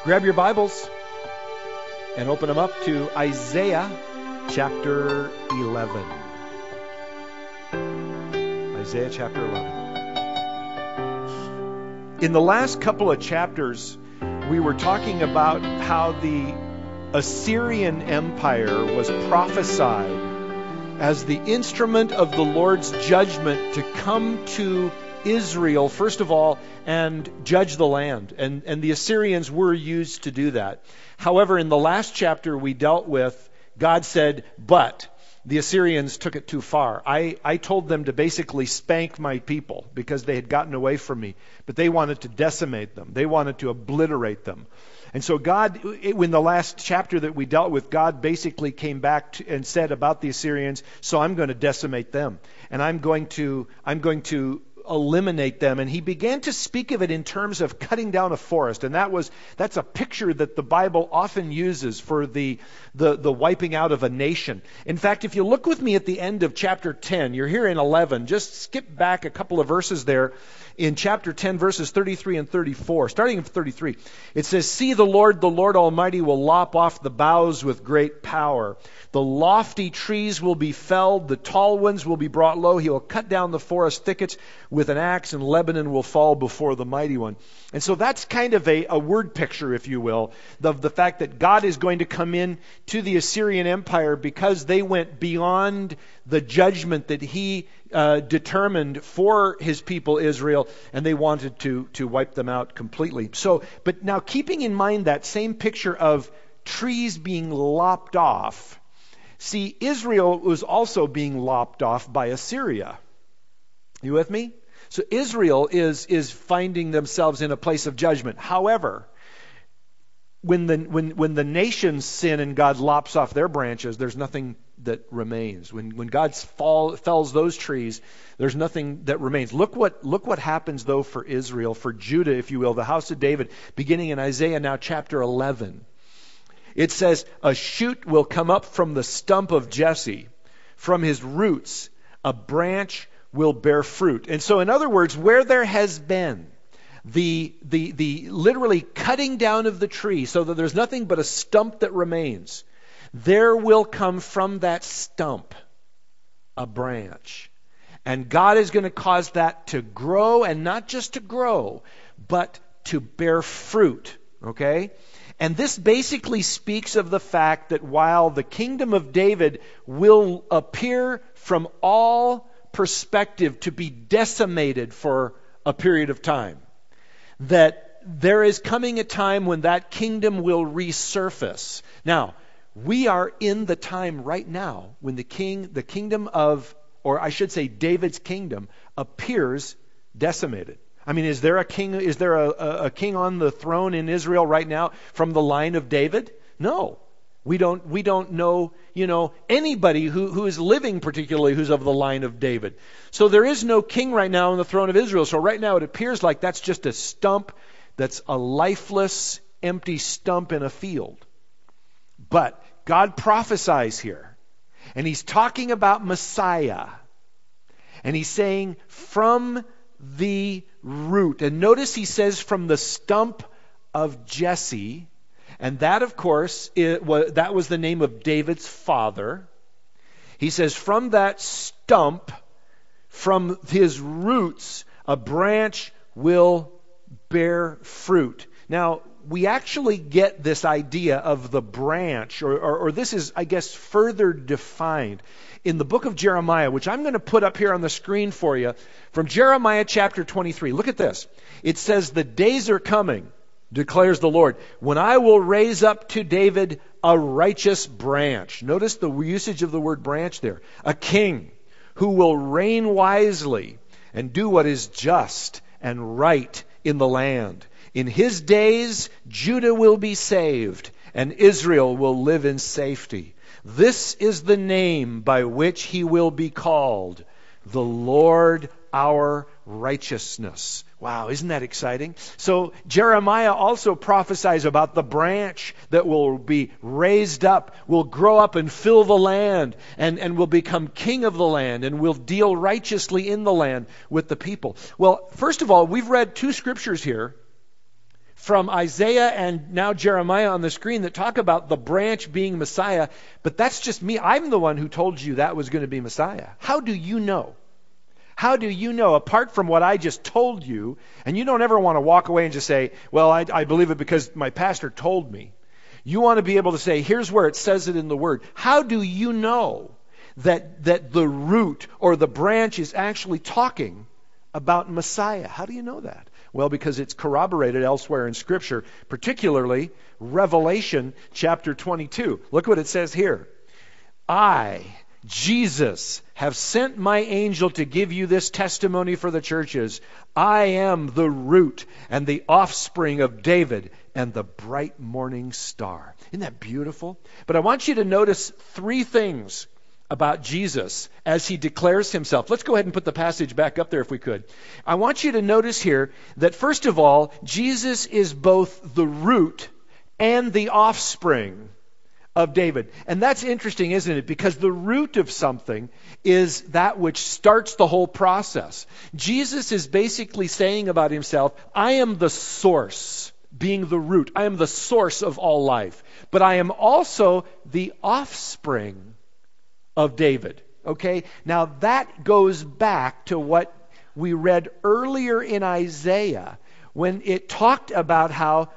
Grab your Bibles and open them up to Isaiah chapter 11. Isaiah chapter 11. In the last couple of chapters, we were talking about how the Assyrian Empire was prophesied as the instrument of the Lord's judgment to come to Israel, first of all, and judge the land. And the Assyrians were used to do that. However, in the last chapter we dealt with, God said, but the Assyrians took it too far. I told them to basically spank my people because they had gotten away from me. But they wanted to decimate them. They wanted to obliterate them. And so God, in the last chapter that we dealt with, God basically came back and said about the Assyrians, so I'm going to decimate them. And I'm going to eliminate them. And he began to speak of it in terms of cutting down a forest. And that's a picture that the Bible often uses for the wiping out of a nation. In fact, if you look with me at the end of chapter 10, you're here in 11, just skip back a couple of verses there. In chapter 10, verses 33 and 34, starting in 33, it says, "See, the Lord Almighty will lop off the boughs with great power. The lofty trees will be felled, the tall ones will be brought low. He will cut down the forest thickets with an axe, and Lebanon will fall before the mighty one." And so that's kind of a word picture, if you will, of the fact that God is going to come in to the Assyrian Empire because they went beyond the judgment that he determined for his people Israel, and they wanted to wipe them out completely. So, but now keeping in mind that same picture of trees being lopped off, see, Israel was also being lopped off by Assyria. You with me? So Israel is finding themselves in a place of judgment. However, when the nations sin and God lops off their branches, there's nothing that remains. When God fells those trees, there's nothing that remains. Look what happens though for Israel, for Judah, if you will, the house of David, beginning in Isaiah now chapter 11. It says, "A shoot will come up from the stump of Jesse, from his roots a branch will bear fruit." And so in other words, where there has been the literally cutting down of the tree so that there's nothing but a stump that remains, there will come from that stump a branch. And God is going to cause that to grow, and not just to grow, but to bear fruit. Okay? And this basically speaks of the fact that while the kingdom of David will appear from all perspective to be decimated for a period of time, that there is coming a time when that kingdom will resurface. Now, we are in the time right now when the kingdom of, or I should say David's kingdom, appears decimated. I mean, is there a king on the throne in Israel right now from the line of David? No. We don't know, anybody who is living particularly who's of the line of David. So there is no king right now on the throne of Israel. So right now it appears like that's just a stump, that's a lifeless, empty stump in a field. But God prophesies here, and he's talking about Messiah, and he's saying from the root. And notice he says from the stump of Jesse. And that, of course, that was the name of David's father. He says, from that stump, from his roots, a branch will bear fruit. Now, we actually get this idea of the branch, or this is, I guess, further defined in the book of Jeremiah, which I'm going to put up here on the screen for you, from Jeremiah chapter 23. Look at this. It says, "The days are coming, declares the Lord, when I will raise up to David a righteous branch." Notice the usage of the word branch there. "A king who will reign wisely and do what is just and right in the land. In his days, Judah will be saved and Israel will live in safety. This is the name by which he will be called, the Lord our righteousness." Wow, isn't that exciting? So Jeremiah also prophesies about the branch that will be raised up, will grow up and fill the land, and will become king of the land, and will deal righteously in the land with the people. Well, first of all, we've read two scriptures here from Isaiah and now Jeremiah on the screen that talk about the branch being Messiah, but that's just me. I'm the one who told you that was going to be Messiah. How do you know? How do you know, apart from what I just told you, and you don't ever want to walk away and just say, well, I believe it because my pastor told me. You want to be able to say, here's where it says it in the Word. How do you know that the root or the branch is actually talking about Messiah? How do you know that? Well, because it's corroborated elsewhere in Scripture, particularly Revelation chapter 22. Look what it says here. I, Jesus, have sent my angel to give you this testimony for the churches. I am the root and the offspring of David and the bright morning star. Isn't that beautiful? But I want you to notice three things about Jesus as he declares himself. Let's go ahead and put the passage back up there if we could. I want you to notice here that first of all, Jesus is both the root and the offspring of David. And that's interesting, isn't it? Because the root of something is that which starts the whole process. Jesus is basically saying about himself, I am the source, being the root. I am the source of all life. But I am also the offspring of David. Okay? Now that goes back to what we read earlier in Isaiah when it talked about how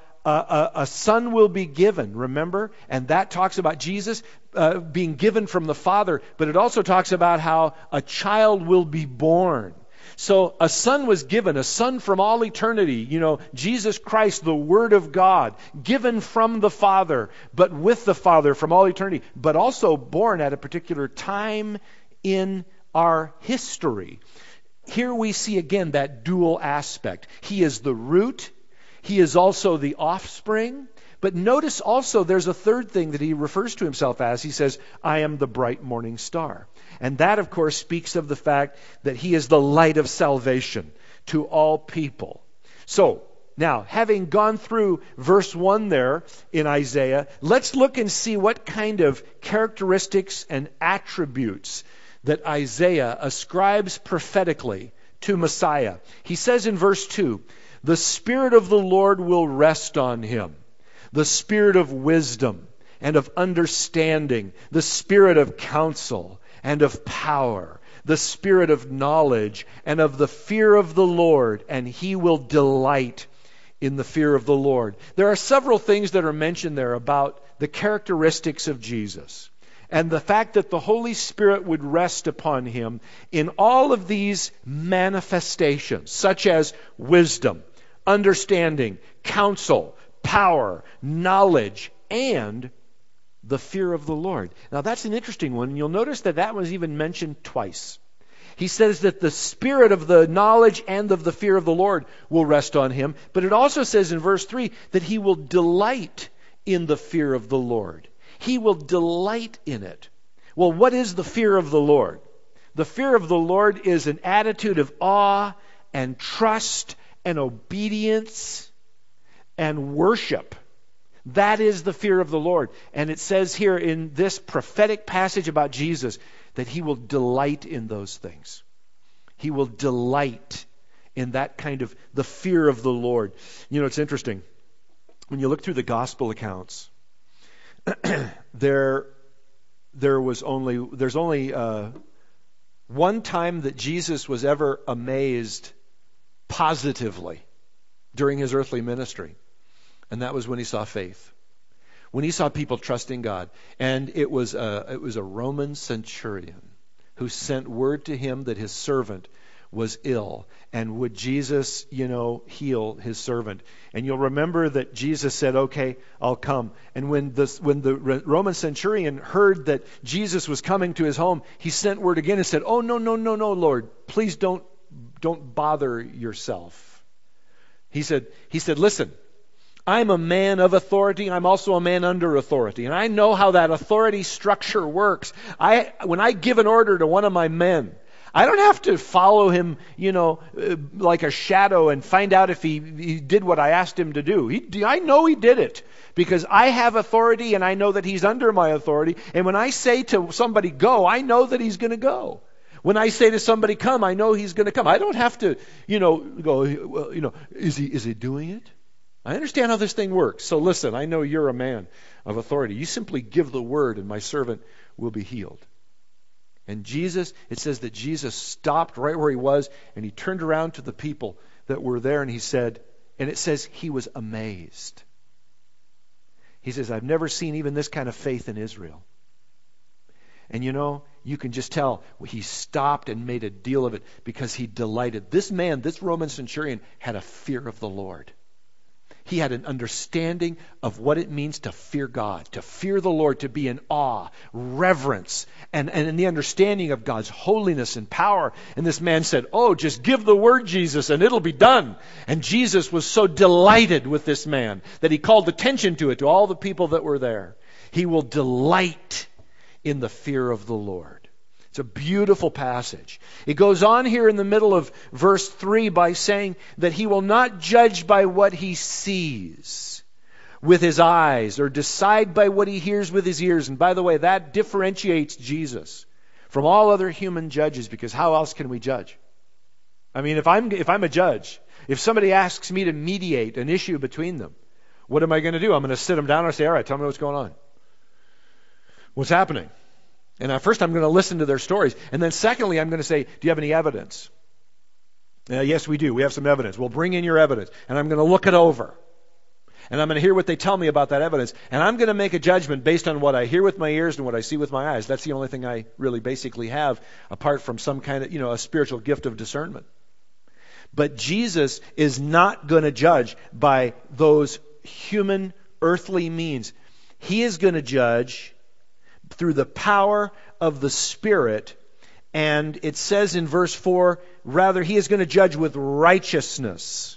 a son will be given, remember? And that talks about Jesus being given from the Father, but it also talks about how a child will be born. So a son was given, a son from all eternity, Jesus Christ, the Word of God, given from the Father, but with the Father from all eternity, but also born at a particular time in our history. Here we see again that dual aspect. He is the root, he is also the offspring, but notice also there's a third thing that he refers to himself as. He says, I am the bright morning star. And that, of course, speaks of the fact that he is the light of salvation to all people. So, now, having gone through verse 1 there in Isaiah, let's look and see what kind of characteristics and attributes that Isaiah ascribes prophetically to Messiah. He says in verse 2, the Spirit of the Lord will rest on him, the Spirit of wisdom and of understanding, the Spirit of counsel and of power, the Spirit of knowledge and of the fear of the Lord, and he will delight in the fear of the Lord. There are several things that are mentioned there about the characteristics of Jesus and the fact that the Holy Spirit would rest upon him in all of these manifestations, such as wisdom, understanding, counsel, power, knowledge, and the fear of the Lord. Now that's an interesting one. You'll notice that was even mentioned twice. He says that the Spirit of the knowledge and of the fear of the Lord will rest on him. But it also says in verse 3 that he will delight in the fear of the Lord. He will delight in it. Well, what is the fear of the Lord? The fear of the Lord is an attitude of awe and trust and obedience and worship. That is the fear of the Lord. And it says here in this prophetic passage about Jesus that he will delight in those things. He will delight in that kind of the fear of the Lord. It's interesting. When you look through the gospel accounts, there's only one time that Jesus was ever amazed positively during his earthly ministry. And that was when he saw faith. When he saw people trusting God. And it was a Roman centurion who sent word to him that his servant was ill. And would Jesus, heal his servant? And you'll remember that Jesus said, okay, I'll come. And when the Roman centurion heard that Jesus was coming to his home, he sent word again and said, oh, no, Lord, please don't bother yourself. He said, listen, I'm a man of authority. I'm also a man under authority. And I know how that authority structure works. When I give an order to one of my men, I don't have to follow him, like a shadow and find out if he did what I asked him to do. I know he did it because I have authority and I know that he's under my authority. And when I say to somebody, go, I know that he's going to go. When I say to somebody, come, I know he's going to come. I don't have to, go, well, is he doing it? I understand how this thing works. So listen, I know you're a man of authority. You simply give the word and my servant will be healed. And Jesus, it says that Jesus stopped right where he was and he turned around to the people that were there and he said, and it says he was amazed. He says, I've never seen even this kind of faith in Israel. And you know, you can just tell he stopped and made a deal of it because he delighted. This man, this Roman centurion, had a fear of the Lord. He had an understanding of what it means to fear God, to fear the Lord, to be in awe, reverence, and in the understanding of God's holiness and power. And this man said, oh, just give the word, Jesus, and it'll be done. And Jesus was so delighted with this man that he called attention to it, to all the people that were there. He will delight in the fear of the Lord. It's a beautiful passage. It goes on here in the middle of verse 3 by saying that he will not judge by what he sees with his eyes or decide by what he hears with his ears. And by the way, that differentiates Jesus from all other human judges, because how else can we judge? I mean, if I'm a judge, if somebody asks me to mediate an issue between them, what am I going to do? I'm going to sit them down and say, all right, tell me what's going on. What's happening? And first I'm going to listen to their stories. And then secondly, I'm going to say, do you have any evidence? Yes, we do. We have some evidence. Well, bring in your evidence. And I'm going to look it over. And I'm going to hear what they tell me about that evidence. And I'm going to make a judgment based on what I hear with my ears and what I see with my eyes. That's the only thing I really basically have, apart from some kind of, a spiritual gift of discernment. But Jesus is not going to judge by those human, earthly means. He is going to judge through the power of the Spirit. And it says in verse 4, rather, he is going to judge with righteousness.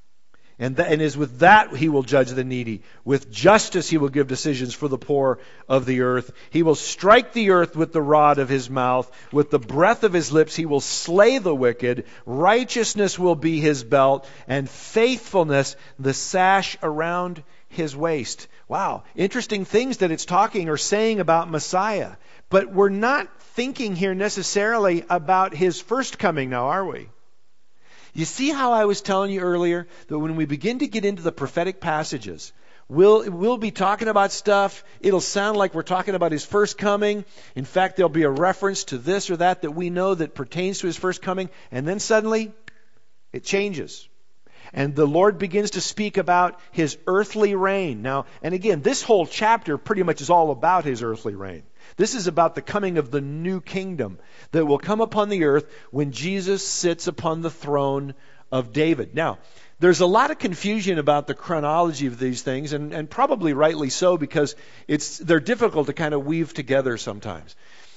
And is with that he will judge the needy. With justice he will give decisions for the poor of the earth. He will strike the earth with the rod of his mouth. With the breath of his lips he will slay the wicked. Righteousness will be his belt, and faithfulness the sash around his waist. Wow, interesting things that it's talking or saying about Messiah. But we're not thinking here necessarily about his first coming now, are we? You see how I was telling you earlier that when we begin to get into the prophetic passages, we'll be talking about stuff. It'll sound like we're talking about his first coming. In fact, there'll be a reference to this or that we know that pertains to his first coming. And then suddenly, it changes. And the Lord begins to speak about his earthly reign. Now, and again, this whole chapter pretty much is all about his earthly reign. This is about the coming of the new kingdom that will come upon the earth when Jesus sits upon the throne of David. Now, there's a lot of confusion about the chronology of these things, and probably rightly so, because they're difficult to kind of weave together sometimes.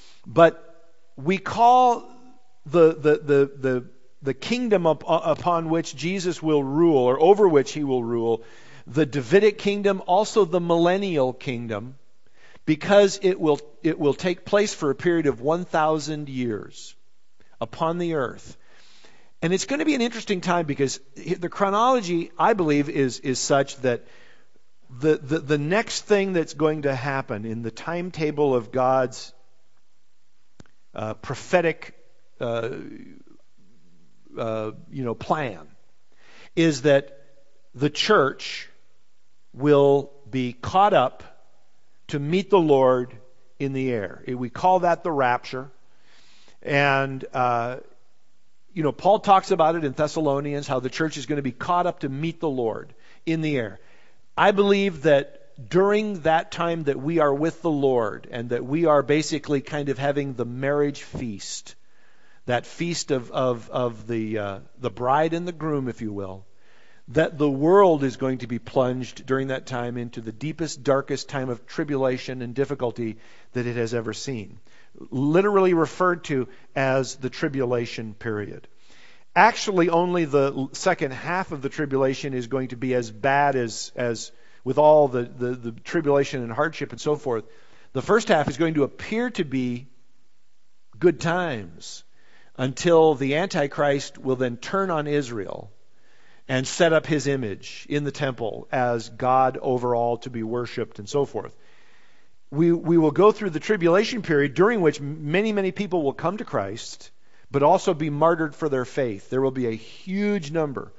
But we call the kingdom upon which Jesus will rule, or over which he will rule, the Davidic kingdom, also the millennial kingdom, because it will take place for a period of 1,000 years upon the earth. And it's going to be an interesting time, because the chronology, I believe, is such that the next thing that's going to happen in the timetable of God's prophetic plan is that the church will be caught up to meet the Lord in the air. We call that the rapture. And, Paul talks about it in Thessalonians, how the church is going to be caught up to meet the Lord in the air. I believe that during that time that we are with the Lord, and that we are basically kind of having the marriage feast, that feast of the bride and the groom, if you will, that the world is going to be plunged during that time into the deepest, darkest time of tribulation and difficulty that it has ever seen. Literally referred to as the tribulation period. Actually, only the second half of the tribulation is going to be as bad as with all the tribulation and hardship and so forth. The first half is going to appear to be good times, until the Antichrist will then turn on Israel and set up his image in the temple as God over all to be worshipped and so forth. We will go through the tribulation period, during which many, many people will come to Christ, but also be martyred for their faith. There will be a huge number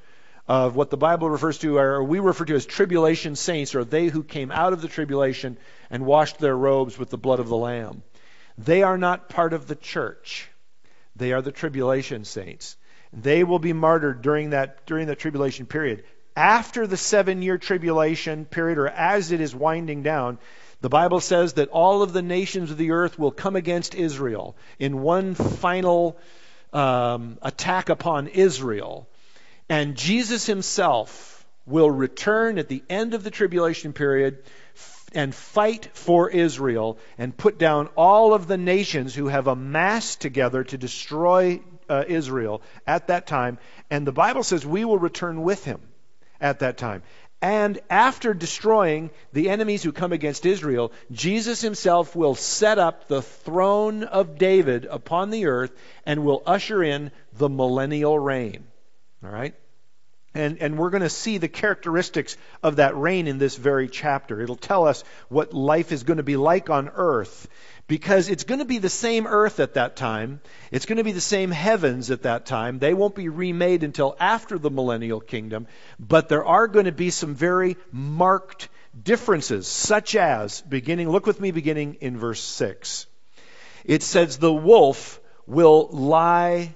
of what the Bible refers to, or we refer to as tribulation saints, or they who came out of the tribulation and washed their robes with the blood of the Lamb. They are not part of the church. They are the tribulation saints. They will be martyred during the tribulation period. After the 7-year tribulation period, or as it is winding down, the Bible says that all of the nations of the earth will come against Israel in one final attack upon Israel. And Jesus himself will return at the end of the tribulation period and fight for Israel and put down all of the nations who have amassed together to destroy Israel at that time. And the Bible says we will return with him at that time. And after destroying the enemies who come against Israel, Jesus himself will set up the throne of David upon the earth and will usher in the millennial reign. All right? And we're going to see the characteristics of that reign in this very chapter. It'll tell us what life is going to be like on earth, because it's going to be the same earth at that time. It's going to be the same heavens at that time. They won't be remade until after the millennial kingdom, but there are going to be some very marked differences, such as, look with me beginning in verse 6. It says, the wolf will live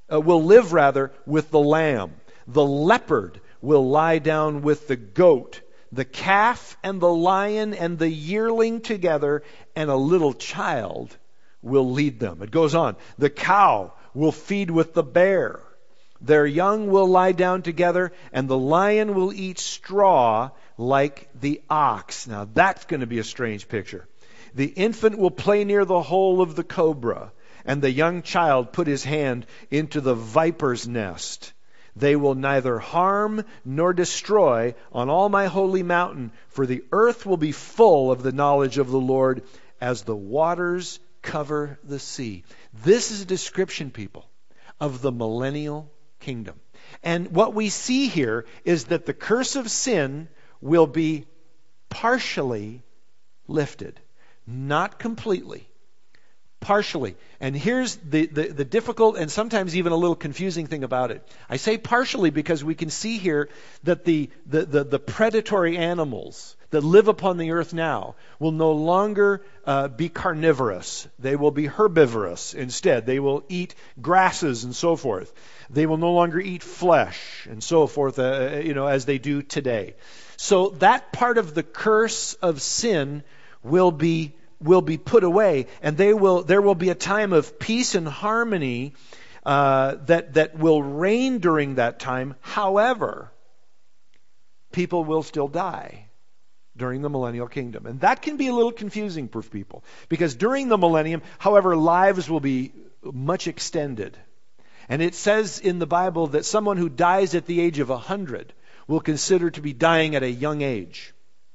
with the lamb. The leopard will lie down with the goat, the calf and the lion and the yearling together, and a little child will lead them. It goes on. The cow will feed with the bear. Their young will lie down together, and the lion will eat straw like the ox. Now that's going to be a strange picture. The infant will play near the hole of the cobra, and the young child put his hand into the viper's nest. They will neither harm nor destroy on all my holy mountain, for the earth will be full of the knowledge of the Lord as the waters cover the sea. This is a description, people, of the millennial kingdom. And what we see here is that the curse of sin will be partially lifted, not completely. Partially. And here's the difficult and sometimes even a little confusing thing about it. I say partially because we can see here that the predatory animals that live upon the earth now will no longer be carnivorous. They will be herbivorous instead. They will eat grasses and so forth. They will no longer eat flesh and so forth, as they do today. So that part of the curse of sin will be put away, and there will be a time of peace and harmony that will reign during that time. However, people will still die during the millennial kingdom. And that can be a little confusing for people, because during the millennium, however, lives will be much extended. And it says in the Bible that someone who dies at the age of 100 will consider to be dying at a young age.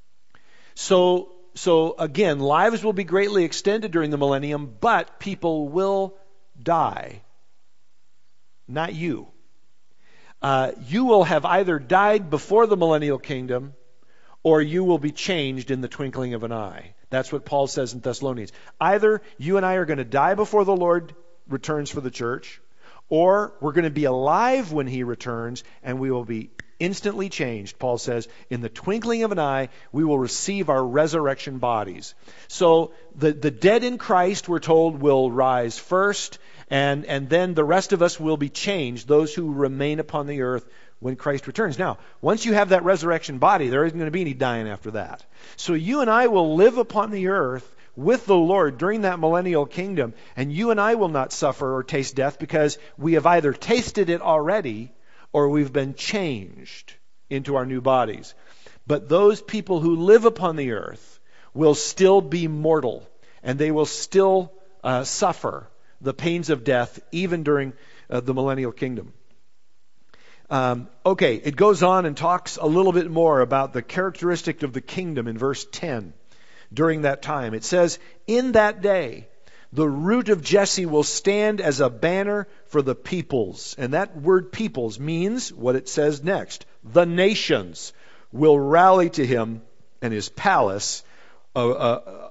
So again, lives will be greatly extended during the millennium, but people will die. Not you. You will have either died before the millennial kingdom, or you will be changed in the twinkling of an eye. That's what Paul says in Thessalonians. Either you and I are going to die before the Lord returns for the church, or we're going to be alive when he returns, and we will be instantly changed. Paul says, in the twinkling of an eye, we will receive our resurrection bodies. So the dead in Christ, we're told, will rise first, and then the rest of us will be changed, those who remain upon the earth when Christ returns. Now, once you have that resurrection body, there isn't going to be any dying after that. So you and I will live upon the earth with the Lord during that millennial kingdom, and you and I will not suffer or taste death, because we have either tasted it already or we've been changed into our new bodies. But those people who live upon the earth will still be mortal, and they will still suffer the pains of death even during the millennial kingdom. It goes on and talks a little bit more about the characteristic of the kingdom in verse 10. During that time, it says, in that day, the root of Jesse will stand as a banner for the peoples. And that word peoples means what it says next. The nations will rally to him, and his palace,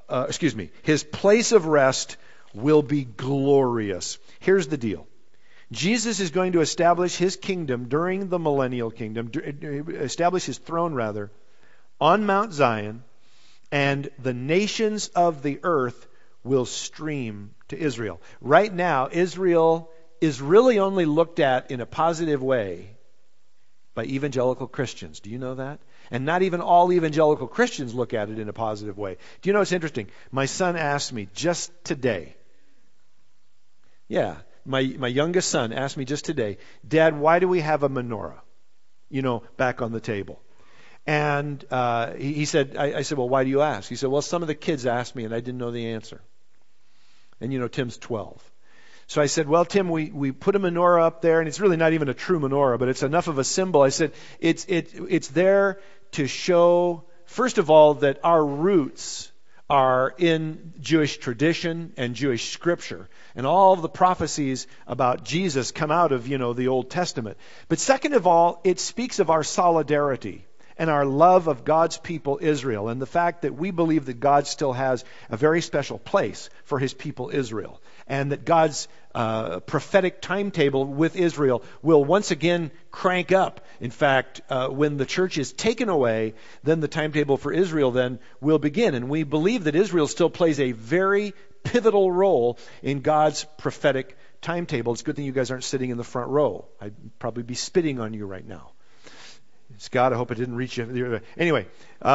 his place of rest will be glorious. Here's the deal. Jesus is going to establish his kingdom during the millennial kingdom, establish his throne rather, on Mount Zion, and the nations of the earth will stream to Israel. Right now, Israel is really only looked at in a positive way by evangelical Christians. Do you know that? And not even all evangelical Christians look at it in a positive way. Do you know what's interesting? My son asked me just today. Yeah, my youngest son asked me just today, Dad, why do we have a menorah? Back on the table. And he said, I said, well, why do you ask? He said, well, some of the kids asked me and I didn't know the answer. And Tim's 12. So I said, well, Tim, we put a menorah up there, and it's really not even a true menorah, but it's enough of a symbol. I said, it's there to show, first of all, that our roots are in Jewish tradition and Jewish scripture. And all of the prophecies about Jesus come out of, the Old Testament. But second of all, it speaks of our solidarity and our love of God's people Israel, and the fact that we believe that God still has a very special place for his people Israel, and that God's prophetic timetable with Israel will once again crank up. In fact, when the church is taken away, then the timetable for Israel then will begin. And we believe that Israel still plays a very pivotal role in God's prophetic timetable. It's a good thing you guys aren't sitting in the front row. I'd probably be spitting on you right now. Scott, I hope it didn't reach you. Anyway,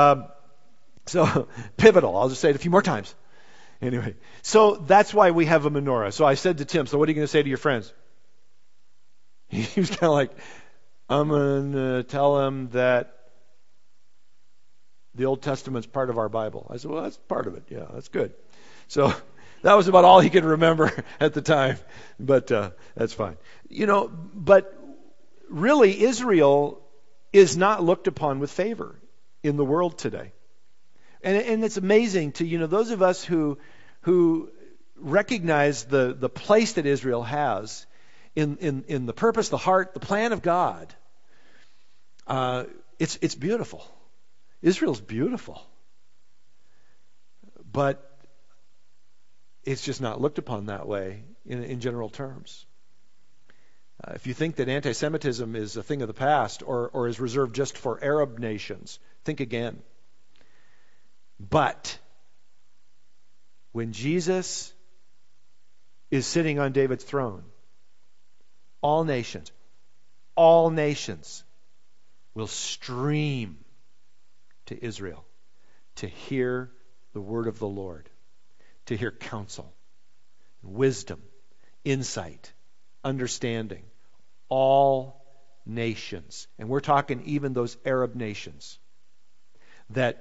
so pivotal. I'll just say it a few more times. Anyway, so that's why we have a menorah. So I said to Tim, so what are you going to say to your friends? He was kind of like, I'm going to tell them that the Old Testament's part of our Bible. I said, well, that's part of it. Yeah, that's good. So that was about all he could remember at the time. But that's fine. But really, Israel is not looked upon with favor in the world today. And it's amazing to, those of us who recognize the place that Israel has in the purpose, the heart, the plan of God. It's beautiful. Israel's beautiful. But it's just not looked upon that way in general terms. If you think that anti-Semitism is a thing of the past or is reserved just for Arab nations, think again. But when Jesus is sitting on David's throne, all nations will stream to Israel to hear the word of the Lord, to hear counsel, wisdom, insight, understanding. All nations. And we're talking even those Arab nations that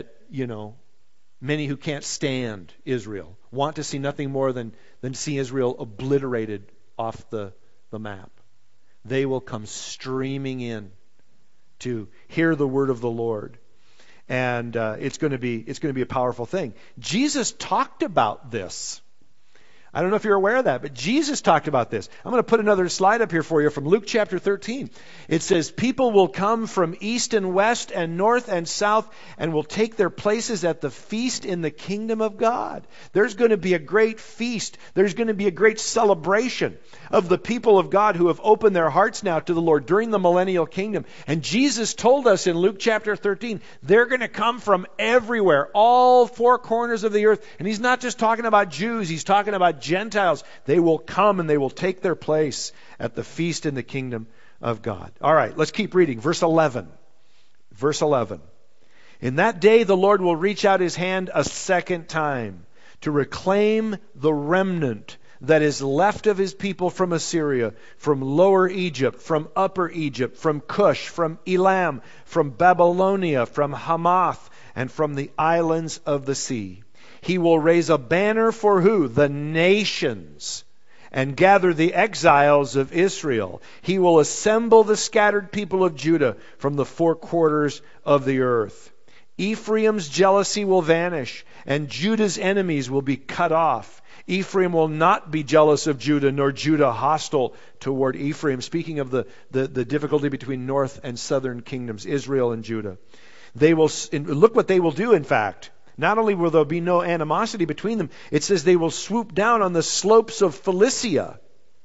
many who can't stand Israel want to see nothing more than see Israel obliterated off the map. They will come streaming in to hear the word of the Lord. And it's going to be a powerful thing. Jesus talked about this. I don't know if you're aware of that, but Jesus talked about this. I'm going to put another slide up here for you from Luke chapter 13. It says, people will come from east and west and north and south and will take their places at the feast in the kingdom of God. There's going to be a great feast. There's going to be a great celebration of the people of God who have opened their hearts now to the Lord during the millennial kingdom. And Jesus told us in Luke chapter 13, they're going to come from everywhere, all four corners of the earth. And he's not just talking about Jews, he's talking about Gentiles. They will come and they will take their place at the feast in the kingdom of God. All right, let's keep reading. Verse 11. Verse 11. In that day the Lord will reach out his hand a second time to reclaim the remnant that is left of his people from Assyria, from Lower Egypt, from Upper Egypt, from Cush, from Elam, from Babylonia, from Hamath, and from the islands of the sea. He will raise a banner for who? The nations, and gather the exiles of Israel. He will assemble the scattered people of Judah from the four quarters of the earth. Ephraim's jealousy will vanish, and Judah's enemies will be cut off. Ephraim will not be jealous of Judah, nor Judah hostile toward Ephraim. Speaking of the difficulty between north and southern kingdoms, Israel and Judah. They will look what they will do, in fact. Not only will there be no animosity between them, it says they will swoop down on the slopes of Philistia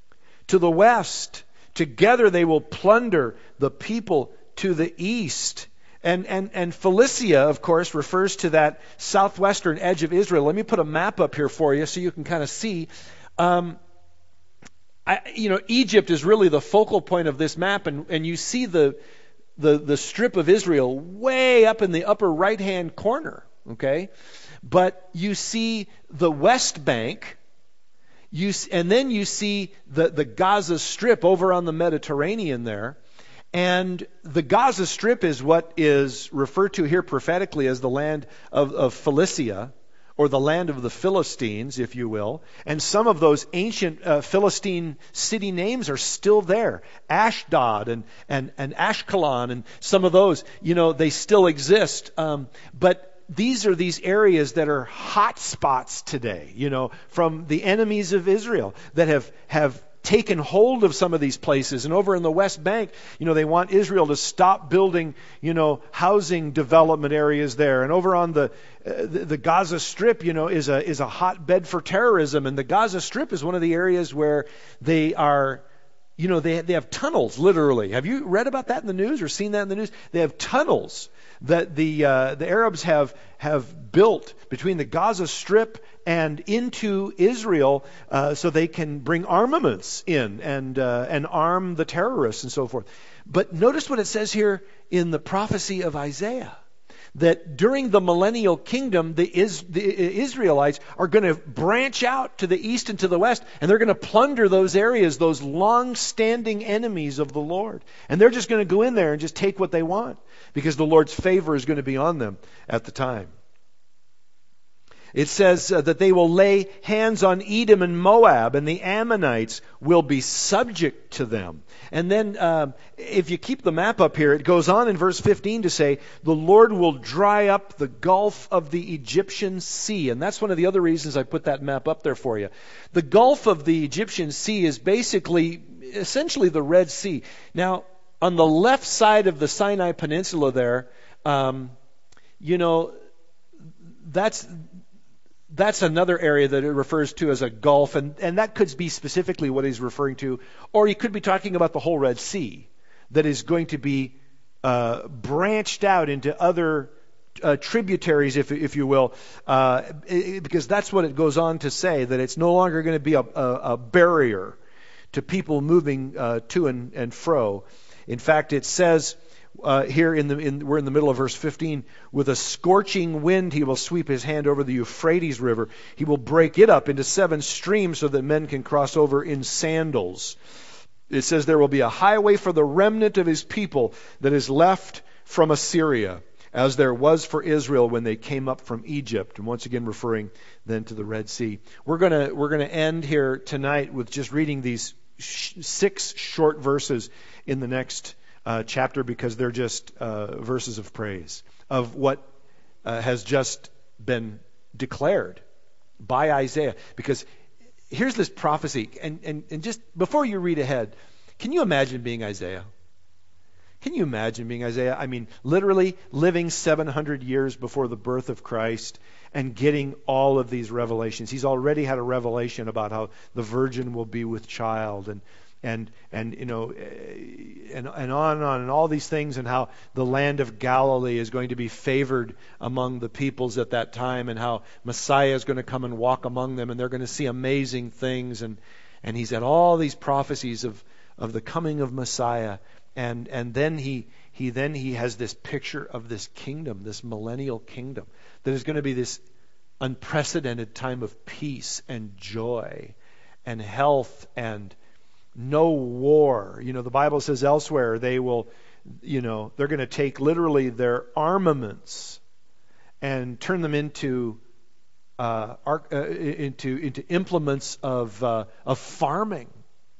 to the west. Together they will plunder the people to the east. And Philistia, of course, refers to that southwestern edge of Israel. Let me put a map up here for you so you can kind of see. Egypt is really the focal point of this map, and you see the strip of Israel way up in the upper right-hand corner, okay? But you see the West Bank, and then you see the Gaza Strip over on the Mediterranean there. And the Gaza Strip is what is referred to here prophetically as the land of Philistia, or the land of the Philistines, if you will. And some of those ancient Philistine city names are still there. Ashdod and Ashkelon and some of those, they still exist. But these are these areas that are hot spots today, from the enemies of Israel that have taken hold of some of these places. And over in the West Bank, they want Israel to stop building, housing development areas there. And over on the Gaza Strip, is a hotbed for terrorism. And the Gaza Strip is one of the areas where they are, they have tunnels, literally. Have you read about that in the news or seen that in the news? They have tunnels that the Arabs have built between the Gaza Strip and into Israel, so they can bring armaments in and arm the terrorists and so forth. But notice what it says here in the prophecy of Isaiah, that during the millennial kingdom, the Israelites are going to branch out to the east and to the west, and they're going to plunder those areas, those long-standing enemies of the Lord. And they're just going to go in there and just take what they want, because the Lord's favor is going to be on them at the time. It says that they will lay hands on Edom and Moab, and the Ammonites will be subject to them. And then if you keep the map up here, it goes on in verse 15 to say, the Lord will dry up the gulf of the Egyptian sea. And that's one of the other reasons I put that map up there for you. The gulf of the Egyptian sea is essentially the Red Sea. Now, on the left side of the Sinai Peninsula there, that's another area that it refers to as a gulf, and that could be specifically what he's referring to. Or he could be talking about the whole Red Sea that is going to be branched out into other tributaries, if you will, because that's what it goes on to say, that it's no longer going to be a barrier to people moving to and fro. In fact, it says here we're in the middle of verse 15, with a scorching wind he will sweep his hand over the Euphrates River. He will break it up into 7 streams so that men can cross over in sandals. It says there will be a highway for the remnant of his people that is left from Assyria, as there was for Israel when they came up from Egypt. And once again referring then to the Red Sea. We're going to end here tonight with just reading these 6 short verses in the next chapter, because they're just verses of praise of what has just been declared by Isaiah. Because here's this prophecy, and just before you read ahead, can you imagine being Isaiah? Can you imagine being Isaiah? I mean, literally living 700 years before the birth of Christ and getting all of these revelations. He's already had a revelation about how the virgin will be with child, and on and all these things, and how the land of Galilee is going to be favored among the peoples at that time, and how Messiah is going to come and walk among them, and they're going to see amazing things, and he's had all these prophecies of the coming of Messiah, and then he has this picture of this kingdom, this millennial kingdom, that is going to be this unprecedented time of peace and joy and health and no war. The Bible says elsewhere they will, they're going to take literally their armaments and turn them into implements of farming.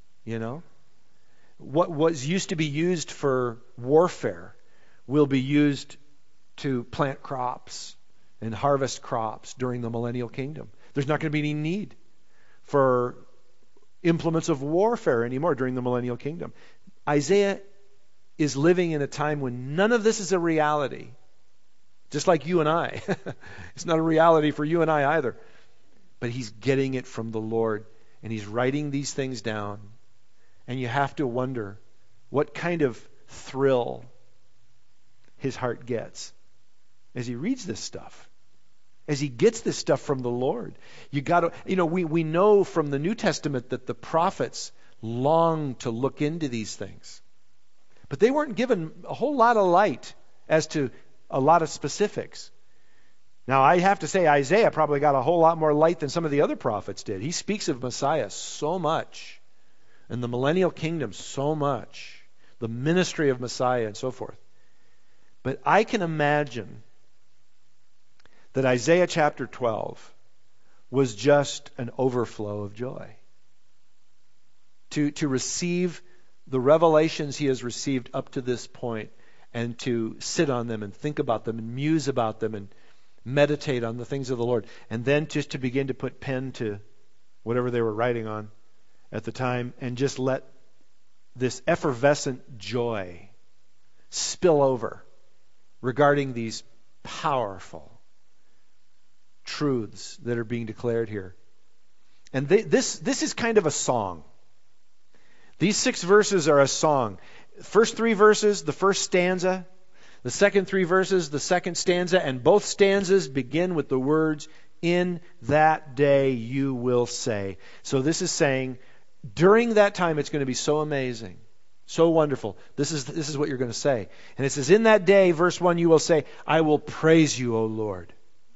What was used to be used for warfare will be used to plant crops and harvest crops during the millennial kingdom. There's not going to be any need for implements of warfare anymore during the millennial kingdom. Isaiah is living in a time when none of this is a reality. Just like you and I. It's not a reality for you and I either. But he's getting it from the Lord, and he's writing these things down. And you have to wonder what kind of thrill his heart gets as he reads this stuff, as he gets this stuff from the Lord. We know from the New Testament that the prophets long to look into these things. But they weren't given a whole lot of light as to a lot of specifics. Now, I have to say, Isaiah probably got a whole lot more light than some of the other prophets did. He speaks of Messiah so much, and the millennial kingdom so much, the ministry of Messiah and so forth. But I can imagine that Isaiah chapter 12 was just an overflow of joy. To receive the revelations he has received up to this point, and to sit on them and think about them and muse about them and meditate on the things of the Lord, and then just to begin to put pen to whatever they were writing on at the time, and just let this effervescent joy spill over regarding these powerful truths that are being declared here. And this is kind of a song. These 6 verses are a song. First 3 verses, the first stanza. The second 3 verses, the second stanza. And both stanzas begin with the words, "In that day you will say." So this is saying, during that time it's going to be so amazing, so wonderful. This is what you're going to say. And it says, "In that day," verse 1, "you will say, I will praise you, O Lord.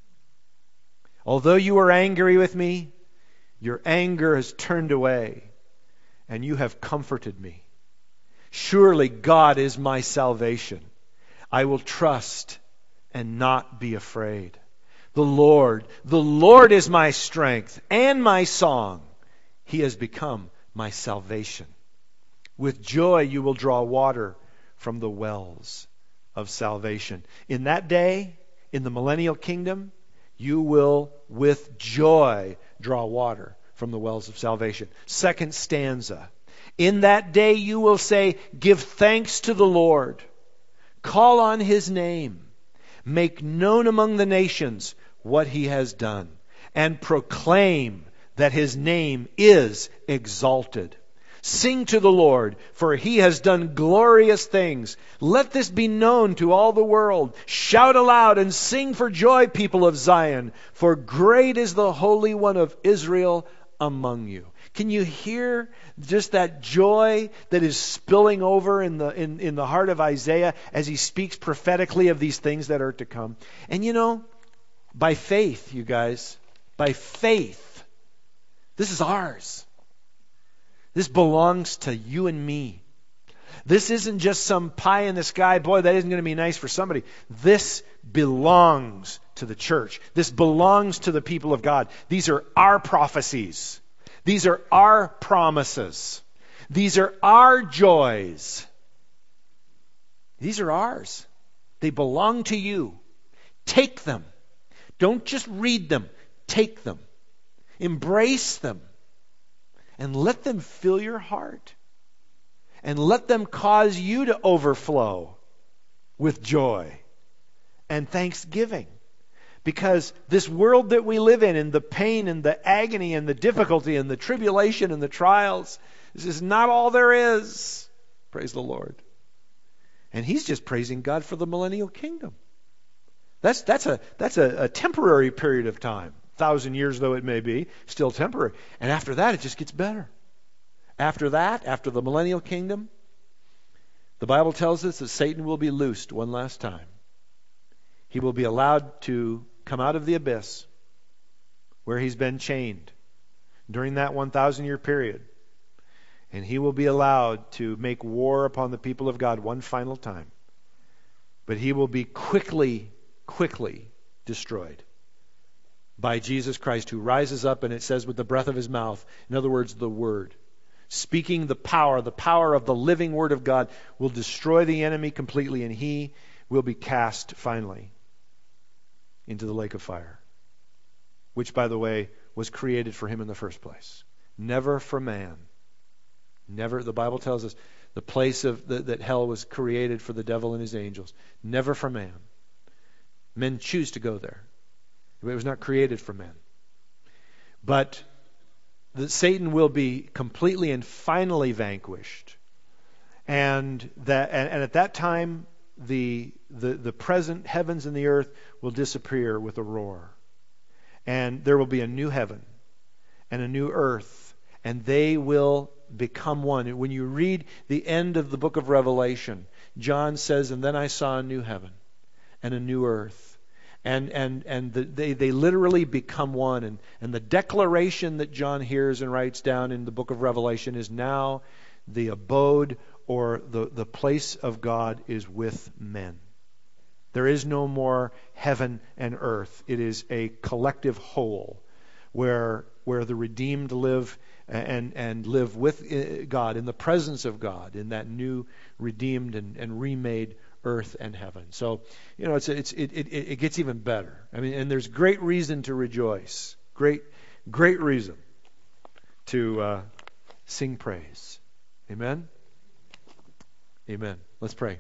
Although you were angry with me, your anger has turned away, and you have comforted me. Surely God is my salvation. I will trust and not be afraid. The Lord is my strength and my song. He has become my salvation. With joy you will draw water from the wells of salvation." In that day, in the millennial kingdom, you will with joy draw water from the wells of salvation. Second stanza. "In that day you will say, give thanks to the Lord. Call on His name. Make known among the nations what He has done. And proclaim that His name is exalted. Sing to the Lord, for He has done glorious things. Let this be known to all the world. Shout aloud and sing for joy, people of Zion, for great is the Holy One of Israel among you." Can you hear just that joy that is spilling over in the heart of Isaiah as he speaks prophetically of these things that are to come? And by faith, you guys, by faith, this is ours. This belongs to you and me. This isn't just some pie in the sky, boy, that isn't going to be nice for somebody. This belongs to the church. This belongs to the people of God. These are our prophecies. These are our promises. These are our joys. These are ours. They belong to you. Take them. Don't just read them. Take them. Embrace them. And let them fill your heart. And let them cause you to overflow with joy and thanksgiving. Because this world that we live in, and the pain and the agony and the difficulty and the tribulation and the trials, this is not all there is. Praise the Lord. And he's just praising God for the millennial kingdom. That's a temporary period of time. 1,000 years though it may be, still temporary. And after that, it just gets better. After that, after the millennial kingdom, the Bible tells us that Satan will be loosed one last time. He will be allowed to come out of the abyss where he's been chained during that 1,000-year period. And he will be allowed to make war upon the people of God one final time. But he will be quickly destroyed by Jesus Christ, who rises up, and it says with the breath of his mouth, in other words, the Word, speaking the power of the living Word of God, will destroy the enemy completely, and he will be cast finally into the lake of fire, which, by the way, was created for him in the first place. Never for man. Never. The Bible tells us the place that hell was created for the devil and his angels. Never for man. Men choose to go there. It was not created for men. But that Satan will be completely and finally vanquished. And at that time, the present heavens and the earth will disappear with a roar. And there will be a new heaven and a new earth, and they will become one. And when you read the end of the book of Revelation, John says, "And then I saw a new heaven and a new earth." They literally become one. And the declaration that John hears and writes down in the book of Revelation is now the abode or the place of God is with men. There is no more heaven and earth. It is a collective whole where the redeemed live and live with God, in the presence of God, in that new redeemed and remade earth and heaven. So, it gets even better. I mean, and there's great reason to rejoice. Great reason to sing praise. Amen? Amen. Let's pray.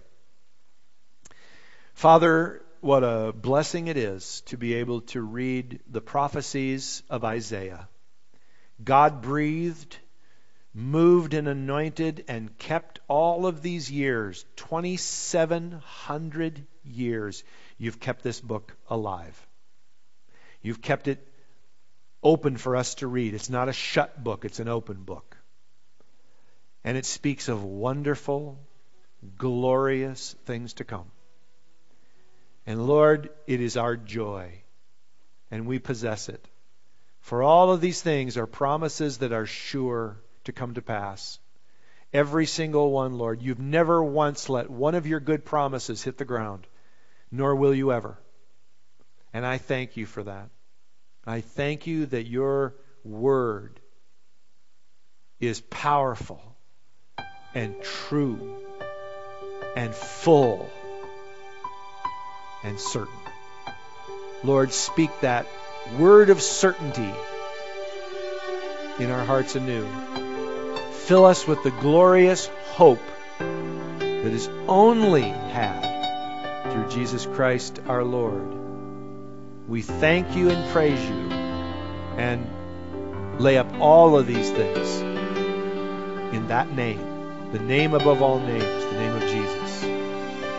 Father, what a blessing it is to be able to read the prophecies of Isaiah. God breathed, moved and anointed and kept all of these years, 2,700 years, you've kept this book alive. You've kept it open for us to read. It's not a shut book, it's an open book. And it speaks of wonderful, glorious things to come. And Lord, it is our joy, and we possess it. For all of these things are promises that are sure to come to pass. Every single one, Lord. You've never once let one of your good promises hit the ground, nor will you ever. And I thank you for that. I thank you that your word is powerful and true and full and certain. Lord, speak that word of certainty in our hearts anew. Fill us with the glorious hope that is only had through Jesus Christ our Lord. We thank you and praise you and lay up all of these things in that name, the name above all names, the name of Jesus.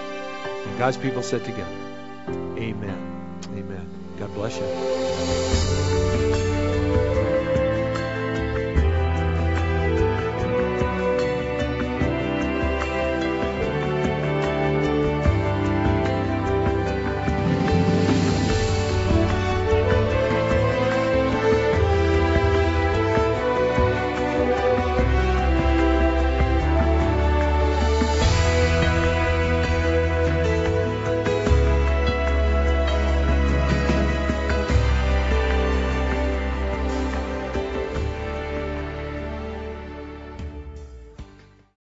And God's people said together, amen. Amen. God bless you.